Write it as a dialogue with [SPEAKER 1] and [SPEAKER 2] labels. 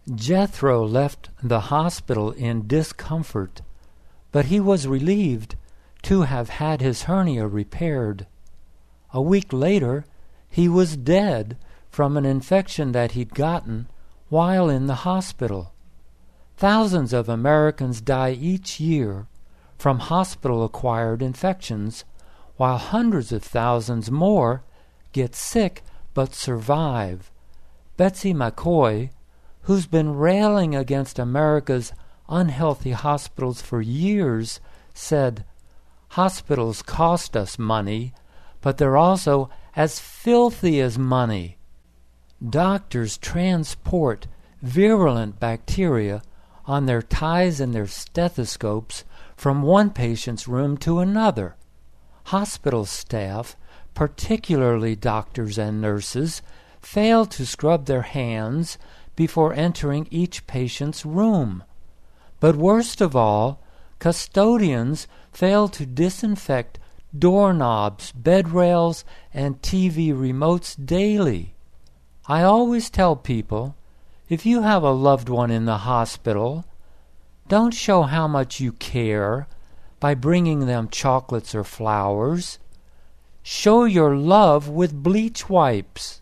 [SPEAKER 1] Jethro left the hospital in discomfort, but he was relieved to have had his hernia repaired. A week later, he was dead from an infection that he'd gotten while in the hospital. Thousands of Americans die each year from hospital-acquired infections, while hundreds of thousands more get sick but survive. Betsy McCoy, who's been railing against America's unhealthy hospitals for years, said, "Hospitals cost us money, but they're also as filthy as money. Doctors transport virulent bacteria on their ties and their stethoscopes from one patient's room to another. Hospital staff, particularly doctors and nurses, fail to scrub their hands before entering each patient's room. But worst of all, custodians fail to disinfect doorknobs, bed rails, and TV remotes daily. I always tell people, if you have a loved one in the hospital, don't show how much you care by bringing them chocolates or flowers. Show your love with bleach wipes."